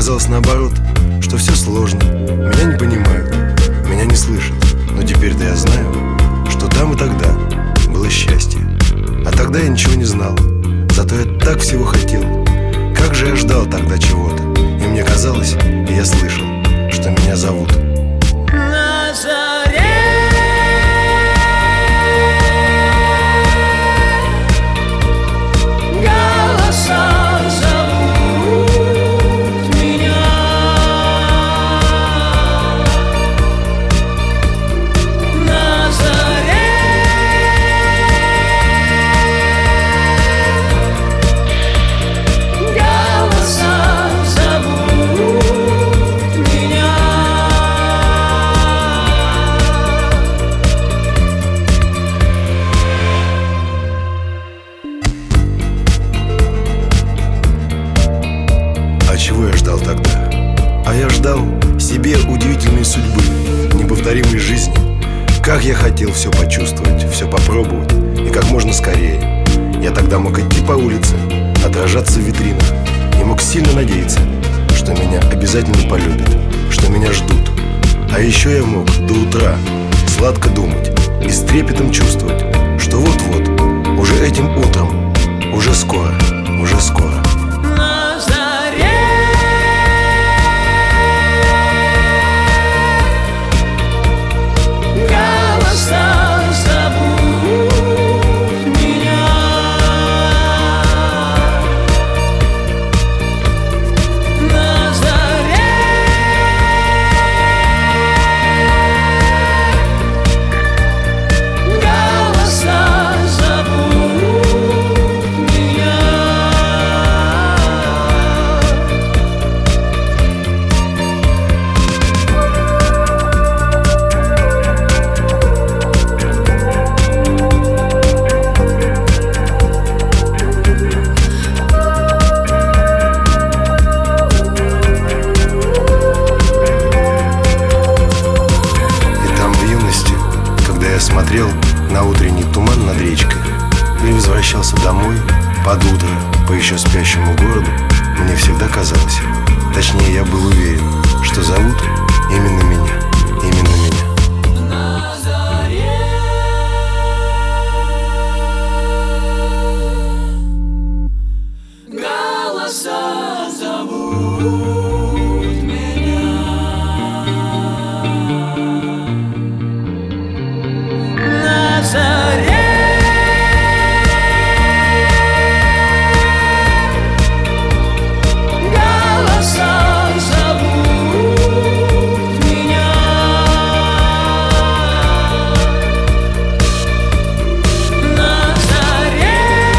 казалось наоборот, что все сложно. Меня не понимают, меня не слышат. Но теперь-то я знаю, что там и тогда было счастье. А тогда я ничего не знал, зато я так всего хотел. Как же я ждал тогда чего-то. И мне казалось, и я слышал, что меня зовут. На заре голоса зовут меня. На заре голоса зовут меня. А чего я ждал тогда? А я ждал себе удивительной судьбы, неповторимой жизни. Как я хотел все почувствовать, все попробовать, и как можно скорее. Я тогда мог идти по улице, отражаться в витринах, и мог сильно надеяться, что меня обязательно полюбят, что меня ждут. А еще я мог до утра сладко думать и с трепетом чувствовать, что вот-вот, уже этим утром, уже скоро, уже скоро. На заре голоса зовут меня. На заре голоса зовут меня. И там в юности, когда я смотрел на утренний туман над речкой или возвращался домой под утро по еще спящему городу, мне всегда казалось, точнее я был уверен, что зовут именно меня, именно меня. На заре голоса зовут меня. На заре голоса зовут меня. На заре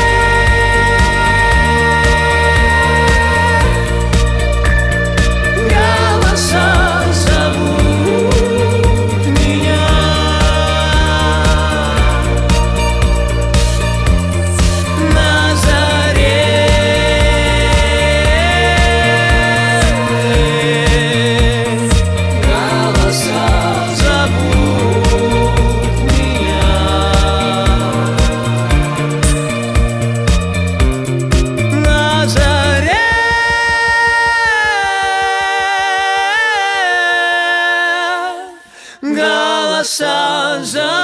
голоса зовут меня. На заре голоса зовут меня. На заре голоса зовут